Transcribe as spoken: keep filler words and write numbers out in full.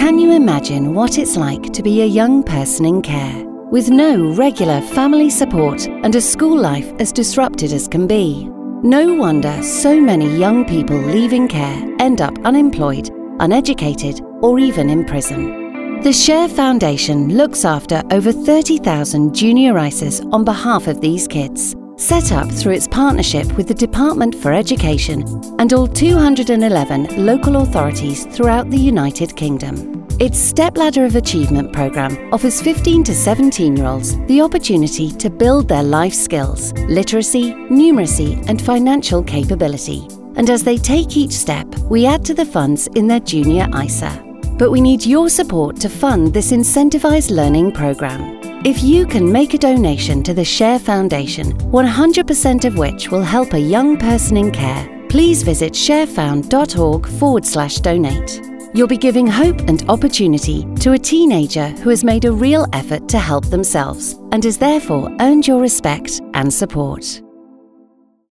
Can you imagine what it's like to be a young person in care, with no regular family support and a school life as disrupted as can be? No wonder so many young people leaving care end up unemployed, uneducated, or even in prison. The Share Foundation looks after over thirty thousand junior I C Es on behalf of these kids, set up through its partnership with the Department for Education and all two hundred eleven local authorities throughout the United Kingdom. Its Stepladder of Achievement programme offers fifteen to seventeen-year-olds the opportunity to build their life skills, literacy, numeracy and financial capability. And as they take each step, we add to the funds in their junior I S A. But we need your support to fund this incentivised learning programme. If you can make a donation to the Share Foundation, one hundred percent of which will help a young person in care, please visit sharefound.org forward slash donate. You'll be giving hope and opportunity to a teenager who has made a real effort to help themselves and has therefore earned your respect and support.